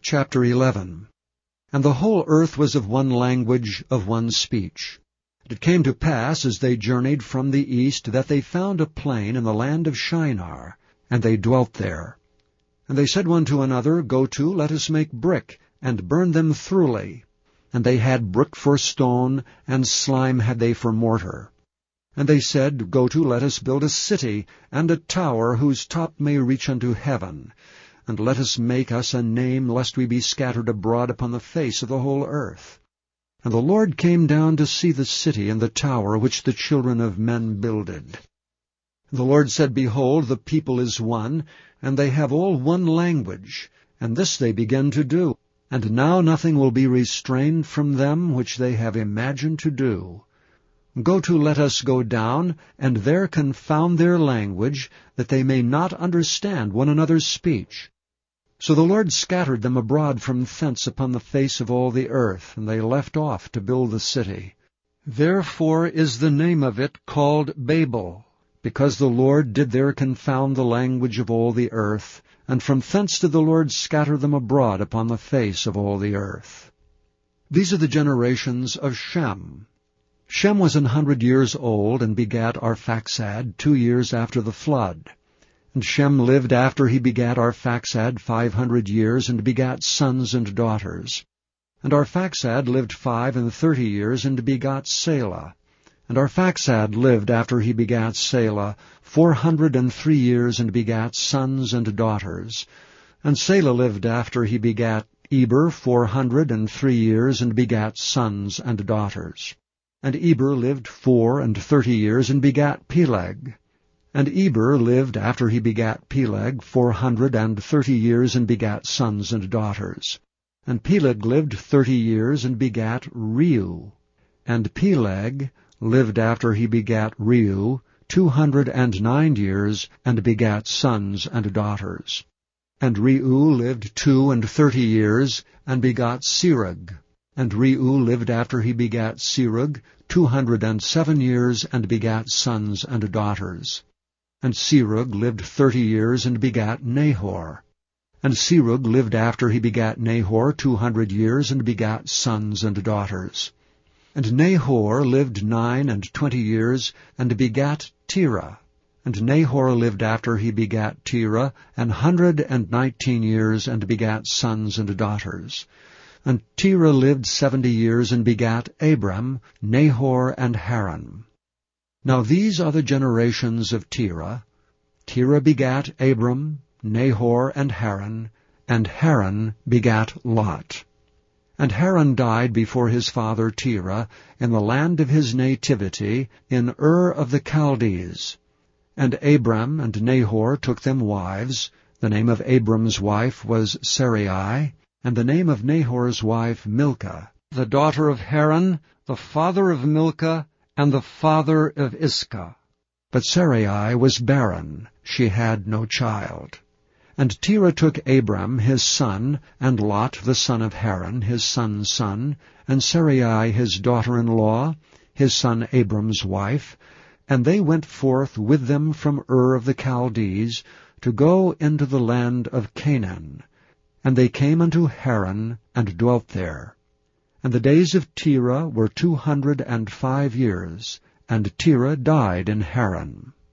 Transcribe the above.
Chapter 11. And the whole earth was of one language, of one speech. And it came to pass, as they journeyed from the east, that they found a plain in the land of Shinar, and they dwelt there. And they said one to another, Go to, let us make brick, and burn them throughly. And they had brick for stone, and slime had they for mortar. And they said, Go to, let us build a city, and a tower whose top may reach unto heaven. And let us make us a name, lest we be scattered abroad upon the face of the whole earth. And the Lord came down to see the city and the tower which the children of men builded. And the Lord said, Behold, the people is one, and they have all one language, and this they begin to do. And now nothing will be restrained from them which they have imagined to do. Go to, let us go down, and there confound their language, that they may not understand one another's speech. So the Lord scattered them abroad from thence upon the face of all the earth, and they left off to build the city. Therefore is the name of it called Babel, because the Lord did there confound the language of all the earth, and from thence did the Lord scatter them abroad upon the face of all the earth. These are the generations of Shem. Shem was 100 years old, and begat Arphaxad 2 years after the flood. And Shem lived after he begat Arphaxad 500 years, and begat sons and daughters. And Arphaxad lived 35 years, and begot Salah. And Arphaxad lived after he begat Salah 403 years, and begat sons and daughters. And Salah lived after he begat Eber 403 years, and begat sons and daughters. And Eber lived 34 years, and begat Peleg. And Eber lived after he begat Peleg 430 years, and begat sons and daughters. And Peleg lived 30 years, and begat Reu. And Peleg lived after he begat Reu 209 years, and begat sons and daughters. And Reu lived 32 years, and begot Serug. And Reu lived after he begat Serug 207 years, and begat sons and daughters. And Serug lived 30 years, and begat Nahor. And Serug lived after he begat Nahor 200 years, and begat sons and daughters. And Nahor lived 29 years, and begat Terah. And Nahor lived after he begat Terah 119 years, and begat sons and daughters. And Terah lived 70 years, and begat Abram, Nahor, and Haran. Now these are the generations of Terah. Terah begat Abram, Nahor, and Haran begat Lot. And Haran died before his father Terah, in the land of his nativity, in Ur of the Chaldees. And Abram and Nahor took them wives. The name of Abram's wife was Sarai, and the name of Nahor's wife Milcah, the daughter of Haran, the father of Milcah, and the father of Iscah. But Sarai was barren, she had no child. And Terah took Abram his son, and Lot the son of Haran his son's son, and Sarai his daughter-in-law, his son Abram's wife, and they went forth with them from Ur of the Chaldees, to go into the land of Canaan. And they came unto Haran, and dwelt there. And the days of Terah were 205 years, and Terah died in Haran.